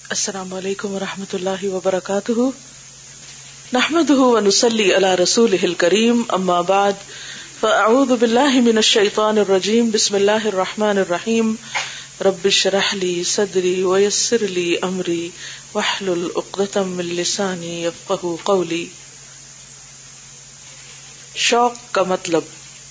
السلام علیکم ورحمۃ اللہ وبرکاتہ، نحمده ونصلی علی رسولہ الکریم، اما بعد فاعوذ باللہ من الشیطان الرجیم، بسم اللہ الرحمن الرحیم، رب اشرح لی صدری ویسر لی امری واحلل عقدۃ من لسانی یفقہوا قولی۔ شوق کا مطلب،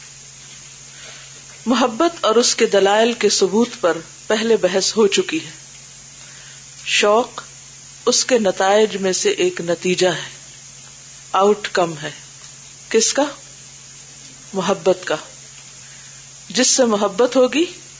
محبت اور اس کے دلائل کے ثبوت پر پہلے بحث ہو چکی ہے۔ شوق اس کے نتائج میں سے ایک نتیجہ ہے، آؤٹ کم ہے۔ کس کا؟ محبت کا۔ جس سے محبت ہوگی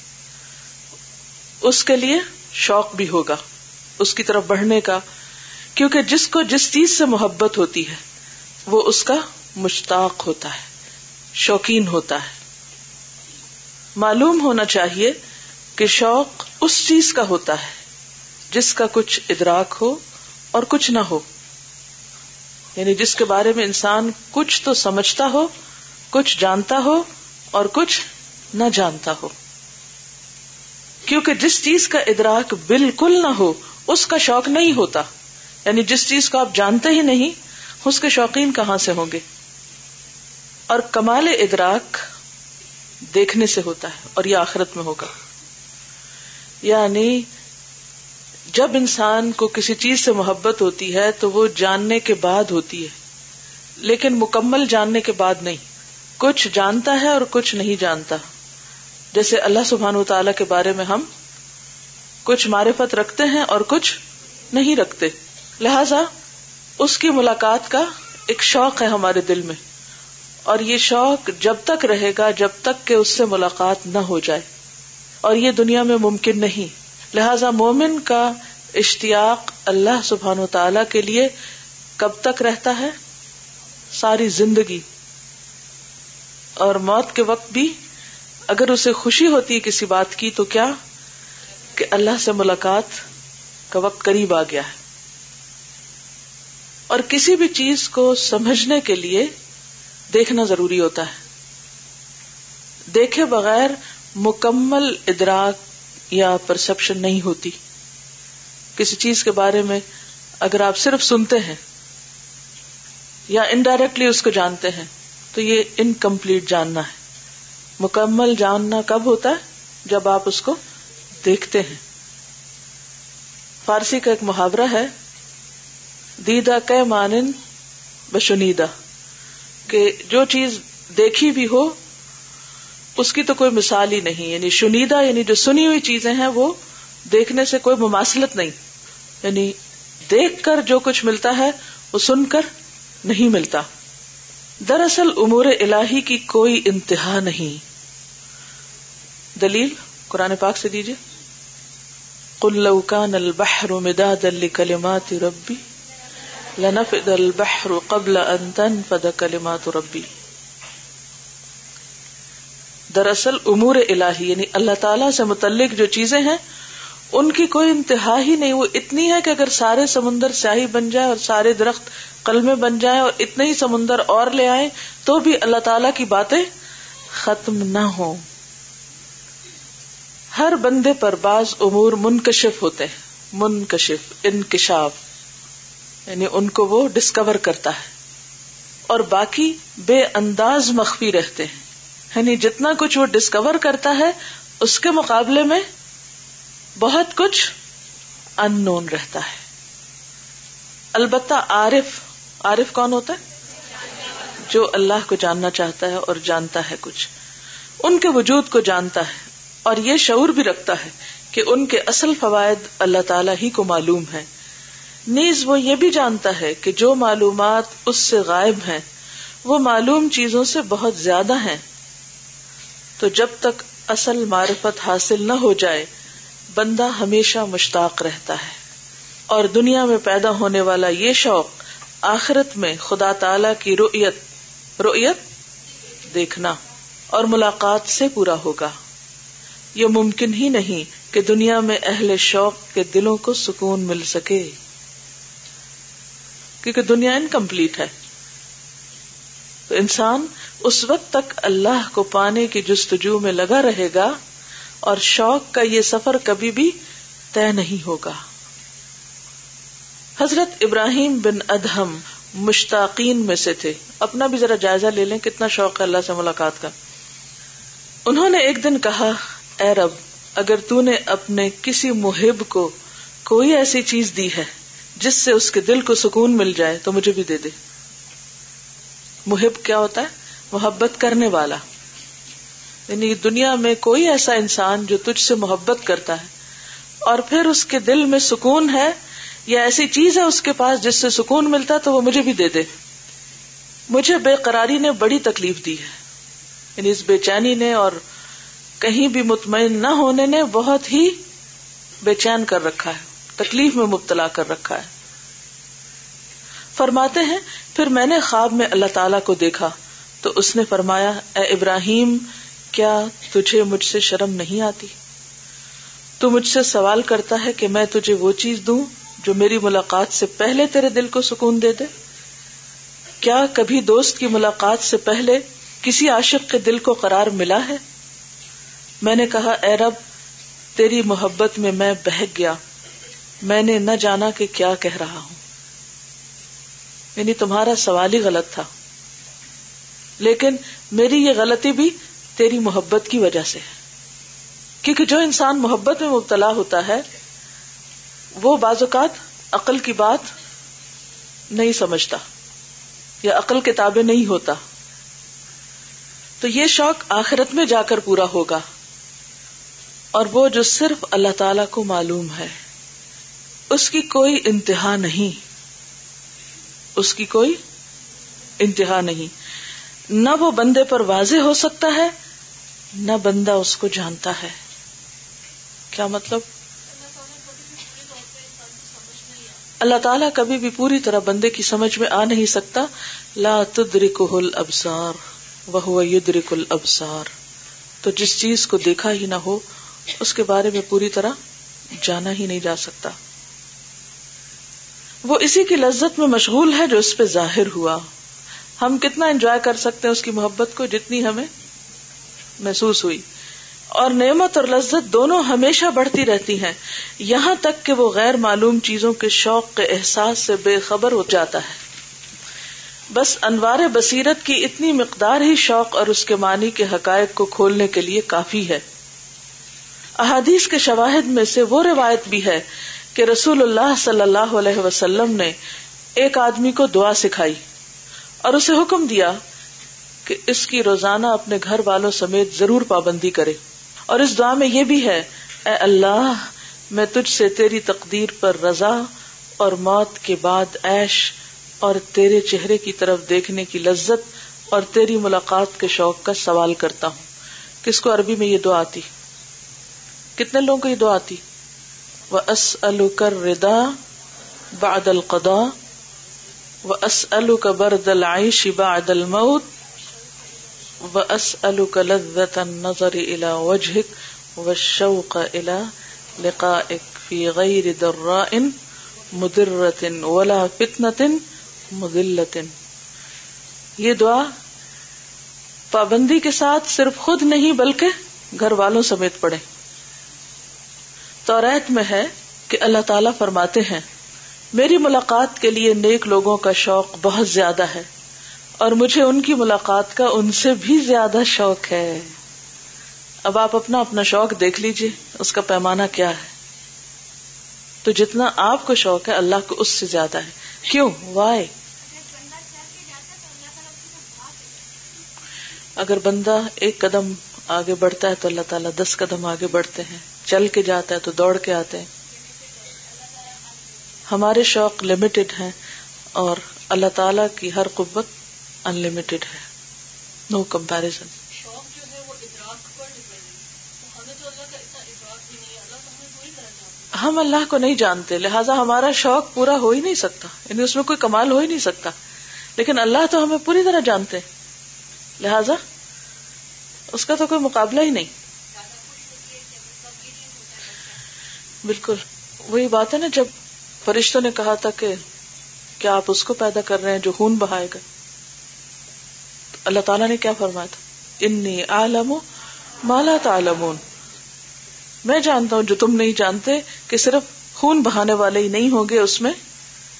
اس کے لیے شوق بھی ہوگا، اس کی طرف بڑھنے کا، کیونکہ جس کو جس چیز سے محبت ہوتی ہے وہ اس کا مشتاق ہوتا ہے، شوقین ہوتا ہے۔ معلوم ہونا چاہیے کہ شوق اس چیز کا ہوتا ہے جس کا کچھ ادراک ہو اور کچھ نہ ہو، یعنی جس کے بارے میں انسان کچھ تو سمجھتا ہو، کچھ جانتا ہو اور کچھ نہ جانتا ہو۔ کیونکہ جس چیز کا ادراک بالکل نہ ہو اس کا شوق نہیں ہوتا، یعنی جس چیز کو آپ جانتے ہی نہیں اس کے شوقین کہاں سے ہوں گے۔ اور کمال ادراک دیکھنے سے ہوتا ہے، اور یہ آخرت میں ہوگا۔ یعنی جب انسان کو کسی چیز سے محبت ہوتی ہے تو وہ جاننے کے بعد ہوتی ہے، لیکن مکمل جاننے کے بعد نہیں۔ کچھ جانتا ہے اور کچھ نہیں جانتا۔ جیسے اللہ سبحانہ وتعالی کے بارے میں ہم کچھ معرفت رکھتے ہیں اور کچھ نہیں رکھتے، لہذا اس کی ملاقات کا ایک شوق ہے ہمارے دل میں، اور یہ شوق جب تک رہے گا جب تک کہ اس سے ملاقات نہ ہو جائے، اور یہ دنیا میں ممکن نہیں۔ لہذا مومن کا اشتیاق اللہ سبحانہ وتعالی کے لیے کب تک رہتا ہے؟ ساری زندگی۔ اور موت کے وقت بھی اگر اسے خوشی ہوتی ہے کسی بات کی تو کیا؟ کہ اللہ سے ملاقات کا وقت قریب آ گیا ہے۔ اور کسی بھی چیز کو سمجھنے کے لیے دیکھنا ضروری ہوتا ہے، دیکھے بغیر مکمل ادراک یا پرسپشن نہیں ہوتی۔ کسی چیز کے بارے میں اگر آپ صرف سنتے ہیں یا انڈائریکٹلی اس کو جانتے ہیں تو یہ انکمپلیٹ جاننا ہے۔ مکمل جاننا کب ہوتا ہے؟ جب آپ اس کو دیکھتے ہیں۔ فارسی کا ایک محاورہ ہے، دیدہ کے مانند بشنیدہ، کہ جو چیز دیکھی بھی ہو اس کی تو کوئی مثال ہی نہیں، یعنی شنیدہ یعنی جو سنی ہوئی چیزیں ہیں وہ دیکھنے سے کوئی مماثلت نہیں، یعنی دیکھ کر جو کچھ ملتا ہے وہ سن کر نہیں ملتا۔ دراصل امور الہی کی کوئی انتہا نہیں۔ دلیل قرآن پاک سے دیجیے، قل لو کان البحر مدادا لکلمات ربی لنفد البحر قبل ان تنفد کلمات ربی۔ دراصل امور الہی یعنی اللہ تعالیٰ سے متعلق جو چیزیں ہیں ان کی کوئی انتہا ہی نہیں۔ وہ اتنی ہے کہ اگر سارے سمندر سیاہی بن جائے اور سارے درخت قلمیں بن جائیں اور اتنے ہی سمندر اور لے آئیں تو بھی اللہ تعالیٰ کی باتیں ختم نہ ہوں۔ ہر بندے پر بعض امور منکشف ہوتے ہیں، منکشف، انکشاف، یعنی ان کو وہ ڈسکور کرتا ہے، اور باقی بے انداز مخفی رہتے ہیں۔ یعنی جتنا کچھ وہ ڈسکور کرتا ہے اس کے مقابلے میں بہت کچھ ان نون رہتا ہے۔ البتہ عارف کون ہوتا ہے؟ جو اللہ کو جاننا چاہتا ہے اور جانتا ہے کچھ، ان کے وجود کو جانتا ہے، اور یہ شعور بھی رکھتا ہے کہ ان کے اصل فوائد اللہ تعالیٰ ہی کو معلوم ہے۔ نیز وہ یہ بھی جانتا ہے کہ جو معلومات اس سے غائب ہیں وہ معلوم چیزوں سے بہت زیادہ ہیں۔ تو جب تک اصل معرفت حاصل نہ ہو جائے بندہ ہمیشہ مشتاق رہتا ہے، اور دنیا میں پیدا ہونے والا یہ شوق آخرت میں خدا تعالی کی رؤیت دیکھنا اور ملاقات سے پورا ہوگا۔ یہ ممکن ہی نہیں کہ دنیا میں اہل شوق کے دلوں کو سکون مل سکے، کیونکہ دنیا انکمپلیٹ ہے۔ تو انسان اس وقت تک اللہ کو پانے کی جستجو میں لگا رہے گا، اور شوق کا یہ سفر کبھی بھی طے نہیں ہوگا۔ حضرت ابراہیم بن ادہم مشتاقین میں سے تھے. اپنا بھی ذرا جائزہ لے لیں کتنا شوق ہے اللہ سے ملاقات کا. انہوں نے ایک دن کہا، اے رب، اگر تو نے اپنے کسی محب کو کوئی ایسی چیز دی ہے جس سے اس کے دل کو سکون مل جائے تو مجھے بھی دے دے. محب کیا ہوتا ہے؟ محبت کرنے والا. یعنی دنیا میں کوئی ایسا انسان جو تجھ سے محبت کرتا ہے اور پھر اس کے دل میں سکون ہے یا ایسی چیز ہے اس کے پاس جس سے سکون ملتا ہے تو وہ مجھے بھی دے دے. مجھے بے قراری نے بڑی تکلیف دی ہے، یعنی اس بے چینی نے اور کہیں بھی مطمئن نہ ہونے نے بہت ہی بے چین کر رکھا ہے، تکلیف میں مبتلا کر رکھا ہے. فرماتے ہیں پھر میں نے خواب میں اللہ تعالیٰ کو دیکھا تو اس نے فرمایا، اے ابراہیم، کیا تجھے مجھ سے شرم نہیں آتی؟ تو مجھ سے سوال کرتا ہے کہ میں تجھے وہ چیز دوں جو میری ملاقات سے پہلے تیرے دل کو سکون دے دے. کیا کبھی دوست کی ملاقات سے پہلے کسی عاشق کے دل کو قرار ملا ہے؟ میں نے کہا، اے رب، تیری محبت میں میں بہک گیا، میں نے نہ جانا کہ کیا کہہ رہا ہوں. یعنی تمہارا سوال ہی غلط تھا، لیکن میری یہ غلطی بھی تیری محبت کی وجہ سے ہے. کیونکہ جو انسان محبت میں مبتلا ہوتا ہے وہ بعض اوقات عقل کی بات نہیں سمجھتا یا عقل کے تابع نہیں ہوتا. تو یہ شوق آخرت میں جا کر پورا ہوگا، اور وہ جو صرف اللہ تعالی کو معلوم ہے، اس کی کوئی انتہا نہیں، اس کی کوئی انتہا نہیں. نہ وہ بندے پر واضح ہو سکتا ہے نہ بندہ اس کو جانتا ہے. کیا مطلب؟ اللہ تعالیٰ کبھی بھی پوری طرح بندے کی سمجھ میں آ نہیں سکتا. لا تدرکہ الابصار وہو یدرک الابصار. تو جس چیز کو دیکھا ہی نہ ہو اس کے بارے میں پوری طرح جانا ہی نہیں جا سکتا. وہ اسی کی لذت میں مشغول ہے جو اس پہ ظاہر ہوا. ہم کتنا انجوائے کر سکتے ہیں اس کی محبت کو جتنی ہمیں محسوس ہوئی. اور نعمت اور لذت دونوں ہمیشہ بڑھتی رہتی ہیں، یہاں تک کہ وہ غیر معلوم چیزوں کے شوق کے احساس سے بے خبر ہو جاتا ہے. بس انوار بصیرت کی اتنی مقدار ہی شوق اور اس کے معنی کے حقائق کو کھولنے کے لیے کافی ہے. احادیث کے شواہد میں سے وہ روایت بھی ہے کہ رسول اللہ صلی اللہ علیہ وسلم نے ایک آدمی کو دعا سکھائی اور اسے حکم دیا کہ اس کی روزانہ اپنے گھر والوں سمیت ضرور پابندی کرے. اور اس دعا میں یہ بھی ہے، اے اللہ، میں تجھ سے تیری تقدیر پر رضا اور موت کے بعد عیش اور تیرے چہرے کی طرف دیکھنے کی لذت اور تیری ملاقات کے شوق کا سوال کرتا ہوں. کس کو عربی میں یہ دعا آتی؟ کتنے لوگوں کو یہ دعا آتی؟ وَأَسْأَلُكَ الرِّضَا بَعْدَ الْقَضَاءِ وَأَسْأَلُكَ بَرْدَ الْعَيْشِ بَعْدَ الْمَوْتِ وَأَسْأَلُكَ لَذَّةَ النَّظَرِ إِلَى وَجْهِكَ وَالشَّوْقَ إِلَى لِقَائِكَ فِي غَيْرِ ضَرَّاءٍ مُضِرَّةٍ وَلَا فِتْنَةٍ مُضِلَّةٍ. یہ دعا پابندی کے ساتھ صرف خود نہیں بلکہ گھر والوں سمیت پڑھیں. توریت میں ہے کہ اللہ تعالیٰ فرماتے ہیں، میری ملاقات کے لیے نیک لوگوں کا شوق بہت زیادہ ہے اور مجھے ان کی ملاقات کا ان سے بھی زیادہ شوق ہے. اب آپ اپنا اپنا شوق دیکھ لیجئے، اس کا پیمانہ کیا ہے. تو جتنا آپ کو شوق ہے اللہ کو اس سے زیادہ ہے. کیوں؟ وائی؟ اگر بندہ ایک قدم آگے بڑھتا ہے تو اللہ تعالیٰ 10 قدم آگے بڑھتے ہیں. چل کے جاتا ہے تو دوڑ کے آتے ہیں. ہمارے شوق لمیٹڈ ہیں اور اللہ تعالیٰ کی ہر قوت ان لمیٹڈ ہے. No comparison. شوق جو ہے وہ ادراک پر ڈیپینڈ ہے. ہمیں تو اللہ کا اتنا ادراک بھی نہیں ہے، اللہ تو ہمیں پوری طرح جانتا ہے. ہم اللہ کو نہیں جانتے، لہٰذا ہمارا شوق پورا ہو ہی نہیں سکتا، یعنی اس میں کوئی کمال ہو ہی نہیں سکتا. لیکن اللہ تو ہمیں پوری طرح جانتے، لہٰذا اس کا تو کوئی مقابلہ ہی نہیں. بالکل وہی بات ہے نا، جب فرشتوں نے کہا تھا کہ کیا آپ اس کو پیدا کر رہے ہیں جو خون بہائے گا، تو اللہ تعالیٰ نے کیا فرمایا تھا؟ انی اعلم ما لا تعلمون. میں جانتا ہوں جو تم نہیں جانتے، کہ صرف خون بہانے والے ہی نہیں ہوں گے اس میں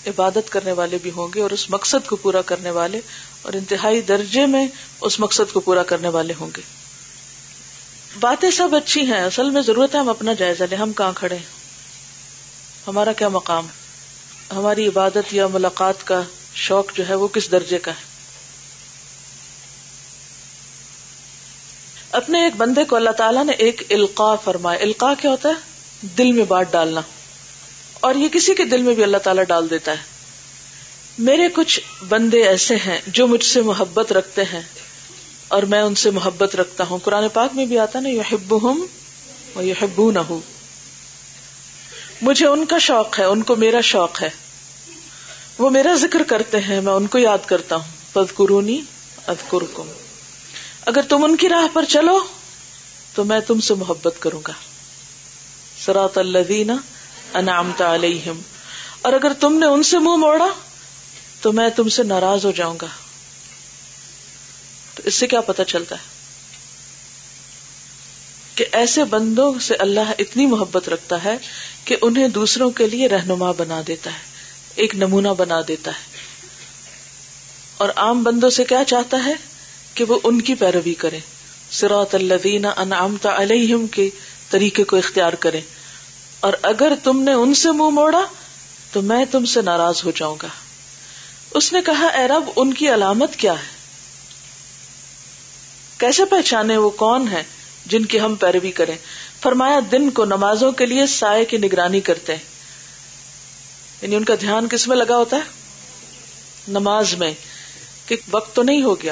عبادت کرنے والے بھی ہوں گے اور اس مقصد کو پورا کرنے والے، اور انتہائی درجے میں اس مقصد کو پورا کرنے والے ہوں گے۔ باتیں سب اچھی ہیں، اصل میں ضرورت ہے ہم اپنا جائزہ لیں، ہم کہاں کھڑے ہیں، ہمارا کیا مقام، ہماری عبادت یا ملاقات کا شوق جو ہے وہ کس درجے کا ہے۔ اپنے ایک بندے کو اللہ تعالیٰ نے ایک القاء فرمایا۔ القاء کیا ہوتا ہے؟ دل میں بات ڈالنا، اور یہ کسی کے دل میں بھی اللہ تعالیٰ ڈال دیتا ہے۔ میرے کچھ بندے ایسے ہیں جو مجھ سے محبت رکھتے ہیں اور میں ان سے محبت رکھتا ہوں۔ قرآن پاک میں بھی آتا نا، یحبہم ویحبونہ، مجھے ان کا شوق ہے، ان کو میرا شوق ہے، وہ میرا ذکر کرتے ہیں، میں ان کو یاد کرتا ہوں۔ فاذکرونی اذکرکم، اگر تم ان کی راہ پر چلو تو میں تم سے محبت کروں گا۔ صراط الذین انعمت علیہم، اور اگر تم نے ان سے منہ موڑا تو میں تم سے ناراض ہو جاؤں گا۔ تو اس سے کیا پتہ چلتا ہے کہ ایسے بندوں سے اللہ اتنی محبت رکھتا ہے کہ انہیں دوسروں کے لیے رہنما بنا دیتا ہے، ایک نمونہ بنا دیتا ہے، اور عام بندوں سے کیا چاہتا ہے کہ وہ ان کی پیروی کریں، صراط الذین انعمت علیہم کے طریقے کو اختیار کریں، اور اگر تم نے ان سے منہ موڑا تو میں تم سے ناراض ہو جاؤں گا۔ اس نے کہا، اے رب، ان کی علامت کیا ہے؟ کیسے پہچانے وہ کون ہیں جن کی ہم پیروی کریں؟ فرمایا، دن کو نمازوں کے لیے سائے کی نگرانی کرتے ہیں، یعنی ان کا دھیان کس میں لگا ہوتا ہے؟ نماز میں، کہ وقت تو نہیں ہو گیا۔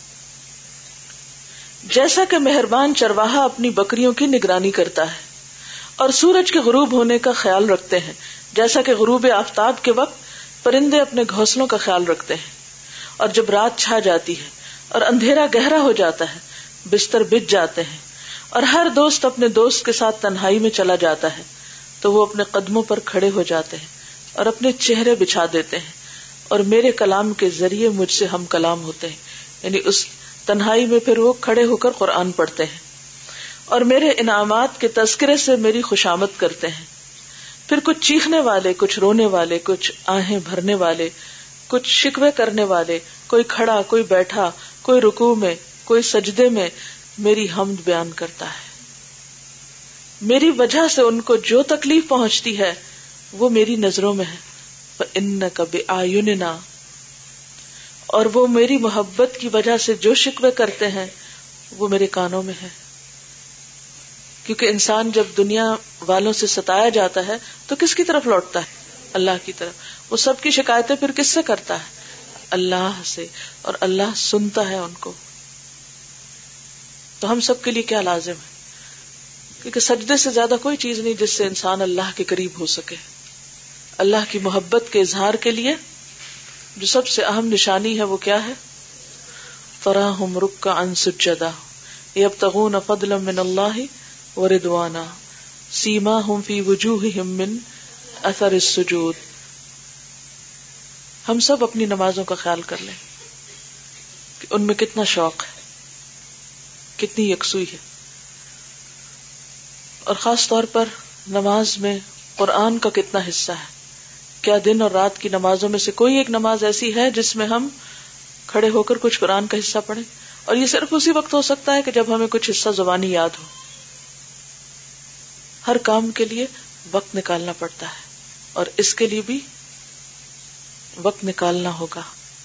جیسا کہ مہربان چرواہا اپنی بکریوں کی نگرانی کرتا ہے اور سورج کے غروب ہونے کا خیال رکھتے ہیں، جیسا کہ غروب آفتاب کے وقت پرندے اپنے گھونسلوں کا خیال رکھتے ہیں، اور جب رات چھا جاتی ہے اور اندھیرا گہرا ہو جاتا ہے، بستر بچھ جاتے ہیں اور ہر دوست اپنے دوست کے ساتھ تنہائی میں چلا جاتا ہے، تو وہ اپنے قدموں پر کھڑے ہو جاتے ہیں اور اپنے چہرے بچھا دیتے ہیں، اور میرے کلام کے ذریعے مجھ سے ہم کلام ہوتے ہیں، یعنی اس تنہائی میں پھر وہ کھڑے ہو کر قرآن پڑھتے ہیں، اور میرے انعامات کے تذکرے سے میری خوشامد کرتے ہیں۔ پھر کچھ چیخنے والے، کچھ رونے والے، کچھ آہیں بھرنے والے، کچھ شکوے کرنے والے، کوئی کھڑا، کوئی بیٹھا، کوئی رکوع میں، کوئی سجدے میں میری حمد بیان کرتا ہے۔ میری وجہ سے ان کو جو تکلیف پہنچتی ہے وہ میری نظروں میں ہے، فَإِنَّكَ بِأَعْيُنِنَا، اور وہ میری محبت کی وجہ سے جو شکوے کرتے ہیں وہ میرے کانوں میں ہے۔ کیونکہ انسان جب دنیا والوں سے ستایا جاتا ہے تو کس کی طرف لوٹتا ہے؟ اللہ کی طرف۔ وہ سب کی شکایتیں پھر کس سے کرتا ہے؟ اللہ سے، اور اللہ سنتا ہے ان کو۔ تو ہم سب کے لیے کیا لازم ہے؟ کیونکہ سجدے سے زیادہ کوئی چیز نہیں جس سے انسان اللہ کے قریب ہو سکے۔ اللہ کی محبت کے اظہار کے لیے جو سب سے اہم نشانی ہے وہ کیا ہے؟ تراہم رکعا سجدا یبتغون فضلا من اللہ ورضوانا سیماہم فی وجوہہم من اثر السجود۔ ہم سب اپنی نمازوں کا خیال کر لیں کہ ان میں کتنا شوق ہے، کتنی یکسوئی ہے، اور خاص طور پر نماز میں قرآن کا کتنا حصہ ہے۔ کیا دن اور رات کی نمازوں میں سے کوئی ایک نماز ایسی ہے جس میں ہم کھڑے ہو کر کچھ قرآن کا حصہ پڑھیں؟ اور یہ صرف اسی وقت ہو سکتا ہے کہ جب ہمیں کچھ حصہ زبانی یاد ہو۔ ہر کام کے لیے وقت نکالنا پڑتا ہے، اور اس کے لیے بھی وقت نکالنا ہوگا۔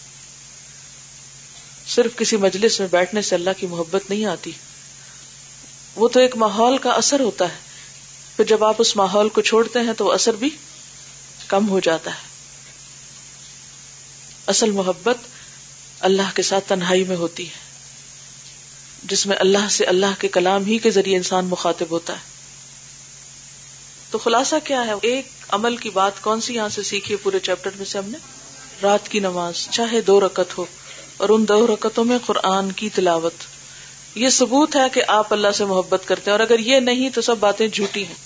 صرف کسی مجلس میں بیٹھنے سے اللہ کی محبت نہیں آتی، وہ تو ایک ماحول کا اثر ہوتا ہے، پھر جب آپ اس ماحول کو چھوڑتے ہیں تو وہ اثر بھی کم ہو جاتا ہے۔ اصل محبت اللہ کے ساتھ تنہائی میں ہوتی ہے، جس میں اللہ سے، اللہ کے کلام ہی کے ذریعے انسان مخاطب ہوتا ہے۔ تو خلاصہ کیا ہے؟ ایک عمل کی بات کون سی یہاں سے سیکھی پورے چیپٹر میں سے ہم نے؟ رات کی نماز، چاہے 2 رکعت ہو، اور ان 2 رکعتوں میں قرآن کی تلاوت۔ یہ ثبوت ہے کہ آپ اللہ سے محبت کرتے ہیں، اور اگر یہ نہیں تو سب باتیں جھوٹی ہیں۔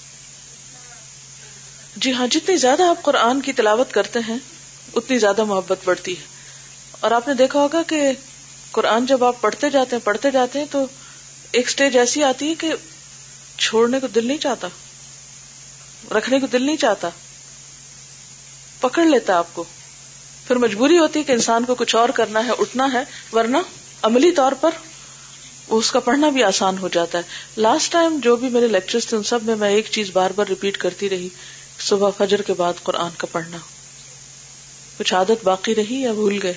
جی ہاں، جتنی زیادہ آپ قرآن کی تلاوت کرتے ہیں اتنی زیادہ محبت بڑھتی ہے۔ اور آپ نے دیکھا ہوگا کہ قرآن جب آپ پڑھتے جاتے ہیں تو ایک سٹیج ایسی آتی ہے کہ چھوڑنے کو دل نہیں چاہتا، رکھنے کو دل نہیں چاہتا۔ پکڑ لیتا ہے آپ کو. پھر مجبوری ہوتی ہے کہ انسان کو کچھ اور کرنا ہے, اٹھنا ہے, ورنہ عملی طور پر اس کا پڑھنا بھی آسان ہو جاتا ہے. لاسٹ ٹائم جو بھی میرے لیکچرز تھے ان سب میں ایک چیز بار بار ریپیٹ کرتی رہی, صبح فجر کے بعد قرآن کا پڑھنا. کچھ عادت باقی رہی یا بھول گئے؟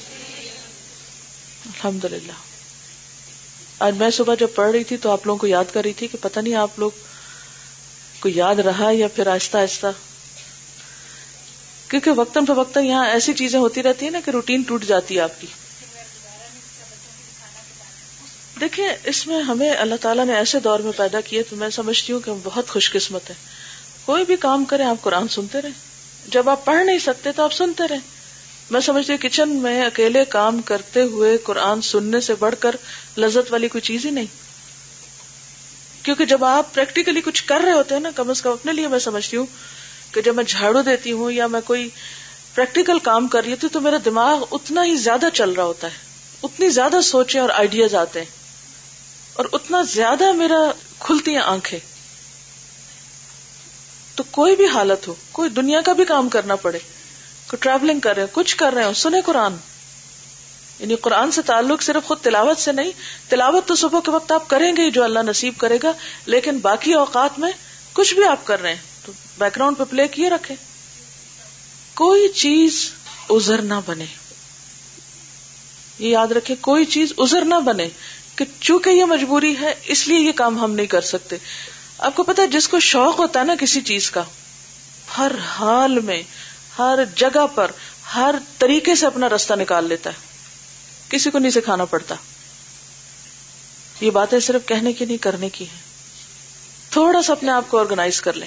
الحمدللہ. آج میں صبح جب پڑھ رہی تھی تو آپ لوگوں کو یاد کر رہی تھی کہ پتہ نہیں آپ لوگ کو یاد رہا یا پھر آہستہ آہستہ, کیونکہ وقتاً فوقتاً یہاں ایسی چیزیں ہوتی رہتی ہیں نا کہ روٹین ٹوٹ جاتی ہے آپ کی. دیکھیں اس میں ہمیں اللہ تعالیٰ نے ایسے دور میں پیدا کیے تو میں سمجھتی ہوں کہ ہم بہت خوش قسمت ہیں. کوئی بھی کام کریں آپ قرآن سنتے رہیں. جب آپ پڑھ نہیں سکتے تو آپ سنتے رہیں. میں سمجھتی ہوں کچن میں اکیلے کام کرتے ہوئے قرآن سننے سے بڑھ کر لذت والی کوئی چیز ہی نہیں. کیونکہ جب آپ پریکٹیکلی کچھ کر رہے ہوتے ہیں نا, کم از کم اپنے لیے میں سمجھتی ہوں کہ جب میں جھاڑو دیتی ہوں یا میں کوئی پریکٹیکل کام کر رہی ہوتی ہوں تو میرا دماغ اتنا ہی زیادہ چل رہا ہوتا ہے, اتنی زیادہ سوچیں اور آئیڈیاز آتے ہیں, اور اتنا زیادہ میرا کھلتی ہیں آنکھیں. تو کوئی بھی حالت ہو, کوئی دنیا کا بھی کام کرنا پڑے, کوئی ٹریولنگ کر رہے ہیں, کچھ کر رہے ہیں, سنیں قرآن. یعنی قرآن سے تعلق صرف خود تلاوت سے نہیں, تلاوت تو صبح کے وقت آپ کریں گے جو اللہ نصیب کرے گا, لیکن باقی اوقات میں کچھ بھی آپ کر رہے ہیں تو بیک گراؤنڈ پہ پلے کیے رکھیں. کوئی چیز عذر نہ بنے, یہ یاد رکھیں, کوئی چیز عذر نہ بنے کہ چونکہ یہ مجبوری ہے اس لیے یہ کام ہم نہیں کر سکتے. آپ کو پتا ہے جس کو شوق ہوتا ہے نا کسی چیز کا, ہر حال میں, ہر جگہ پر, ہر طریقے سے اپنا راستہ نکال لیتا ہے, کسی کو نہیں سکھانا پڑتا. یہ باتیں صرف کہنے کی نہیں, کرنے کی ہیں. تھوڑا سا اپنے آپ کو آرگنائز کر لیں.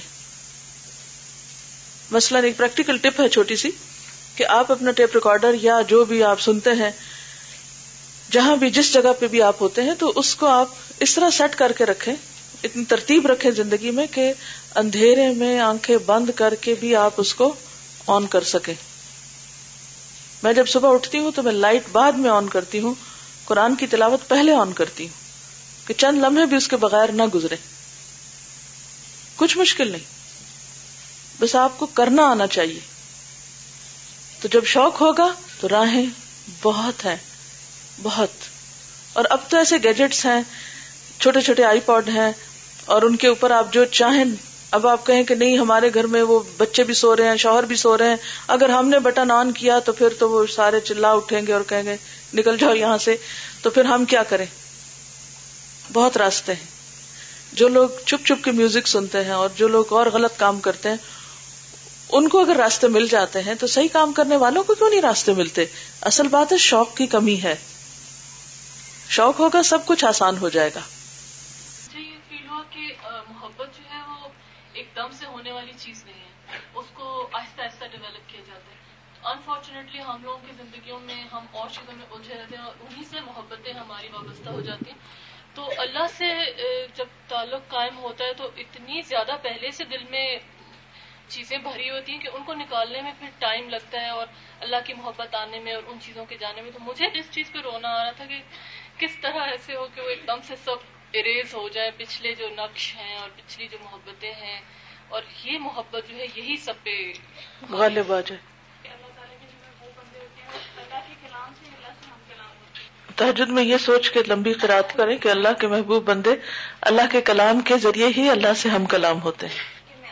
مثلا ایک پریکٹیکل ٹپ ہے چھوٹی سی, کہ آپ اپنا ٹیپ ریکارڈر یا جو بھی آپ سنتے ہیں, جہاں بھی جس جگہ پہ بھی آپ ہوتے ہیں, تو اس کو آپ اس طرح سیٹ کر کے رکھیں, اتنی ترتیب رکھیں زندگی میں کہ اندھیرے میں آنکھیں بند کر کے بھی آپ اس کو آن کر سکیں. میں جب صبح اٹھتی ہوں تو میں لائٹ بعد میں آن کرتی ہوں, قرآن کی تلاوت پہلے آن کرتی ہوں کہ چند لمحے بھی اس کے بغیر نہ گزرے. کچھ مشکل نہیں, بس آپ کو کرنا آنا چاہیے. تو جب شوق ہوگا تو راہیں بہت ہیں, بہت. اور اب تو ایسے گیجٹس ہیں, چھوٹے چھوٹے آئی پوڈ ہیں, اور ان کے اوپر آپ جو چاہیں. اب آپ کہیں کہ نہیں ہمارے گھر میں وہ بچے بھی سو رہے ہیں, شوہر بھی سو رہے ہیں, اگر ہم نے بٹن آن کیا تو پھر تو وہ سارے چلا اٹھیں گے اور کہیں گے نکل جاؤ یہاں سے, تو پھر ہم کیا کریں. بہت راستے ہیں. جو لوگ چپ چپ کے میوزک سنتے ہیں اور جو لوگ اور غلط کام کرتے ہیں, ان کو اگر راستے مل جاتے ہیں تو صحیح کام کرنے والوں کو کیوں نہیں راستے ملتے. اصل بات ہے شوق کی کمی ہے. شوق ہوگا سب کچھ آسان ہو جائے گا. مجھے یہ فیل ہوا کہ محبت جو ہے وہ ایک دم سے ہونے والی چیز نہیں ہے, اس کو آہستہ آہستہ ڈیولپ کیا جاتا ہے. انفارچونیٹلی ہم لوگوں کی زندگیوں میں ہم اور چیزوں میں الجھے رہتے ہیں اور انہی سے محبتیں ہماری وابستہ ہو جاتی ہیں. تو اللہ سے جب تعلق قائم ہوتا ہے تو اتنی زیادہ پہلے سے دل میں چیزیں بھری ہوتی ہیں کہ ان کو نکالنے میں پھر ٹائم لگتا ہے, اور اللہ کی محبت آنے میں اور ان چیزوں کے جانے میں. تو مجھے اس چیز پہ رونا آ رہا تھا کہ کس طرح ایسے ہو کہ وہ ایک دم سے سب اریز ہو جائے, پچھلے جو نقش ہیں اور پچھلی جو محبتیں ہیں, اور یہ محبت جو ہے یہی سب پہ غالب آ جائے. اللہ تعالیٰ کے جو وہ بندے ہوتے ہیں اللہ کے کلام سے اللہ سے ہم کلام ہوتے ہیں. تہجد میں یہ سوچ کے لمبی قرات کریں کہ اللہ کے محبوب بندے اللہ کے کلام کے ذریعے ہی اللہ سے ہم کلام ہوتے ہیں.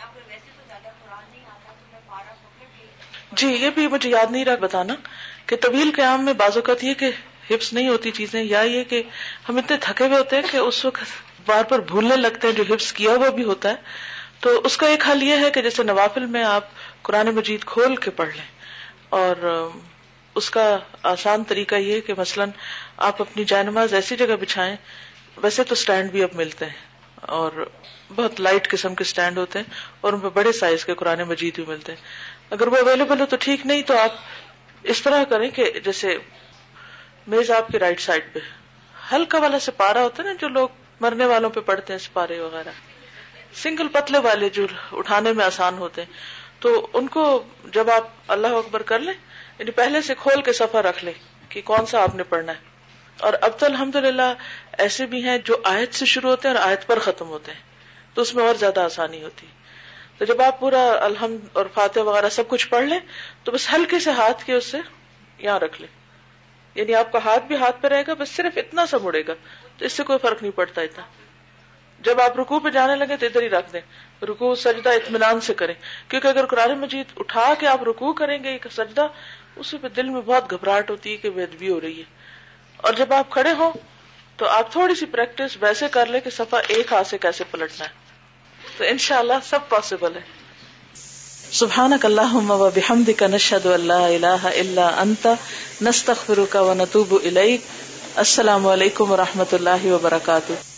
جی یہ بھی مجھے یاد نہیں رہا بتانا کہ طویل قیام میں بعض اوقات یہ کہ حفظ نہیں ہوتی چیزیں, یا یہ کہ ہم اتنے تھکے ہوئے ہوتے ہیں کہ اس وقت بار بار بھولنے لگتے ہیں جو حفظ کیا ہوا بھی ہوتا ہے. تو اس کا ایک حل یہ ہے کہ جیسے نوافل میں آپ قرآن مجید کھول کے پڑھ لیں, اور اس کا آسان طریقہ یہ کہ مثلاً آپ اپنی جائے-نماز ایسی جگہ بچھائیں, ویسے تو سٹینڈ بھی اب ملتے ہیں اور بہت لائٹ قسم کے سٹینڈ ہوتے ہیں, اور ان پہ بڑے سائز کے قرآن مجید بھی ملتے ہیں. اگر وہ اویلیبل ہو تو ٹھیک, نہیں تو آپ اس طرح کریں کہ جیسے میز آپ کے رائٹ سائڈ پہ ہلکا والا سپارہ ہوتا ہے نا, جو لوگ مرنے والوں پہ پڑھتے ہیں سپارے وغیرہ, سنگل پتلے والے جو اٹھانے میں آسان ہوتے ہیں, تو ان کو جب آپ اللہ اکبر کر لیں یعنی پہلے سے کھول کے صفحہ رکھ لیں کہ کون سا آپ نے پڑھنا ہے. اور اب تو الحمدللہ ایسے بھی ہیں جو آیت سے شروع ہوتے ہیں اور آیت پر ختم ہوتے ہیں, تو اس میں اور زیادہ آسانی ہوتی ہے. تو جب آپ پورا الحمد اور فاتحہ وغیرہ سب کچھ پڑھ لیں تو بس ہلکے سے ہاتھ کے اس سے یہاں رکھ لیں، یعنی آپ کا ہاتھ بھی ہاتھ پہ رہے گا، بس صرف اتنا سا مڑے گا، تو اس سے کوئی فرق نہیں پڑتا اتنا. جب آپ رکوع پہ جانے لگے تو ادھر ہی رکھ دیں، رکوع سجدہ اطمینان سے کریں، کیونکہ اگر قرآن مجید اٹھا کے آپ رکوع کریں گے ایک سجدہ، اس پہ دل میں بہت گھبراہٹ ہوتی ہے کہ بے ادبی ہو رہی ہے. اور جب آپ کھڑے ہوں تو آپ تھوڑی سی پریکٹس ویسے کر لیں کہ صفحہ ایک ہاتھ سے کیسے پلٹنا ہے، تو انشاءاللہ سب پاسبل ہے. سبحانک اللہم و بحمدک نشہد ان لا الہ الا انت نستغفرک و نتوب الیک. السلام علیکم و رحمۃ اللہ وبرکاتہ.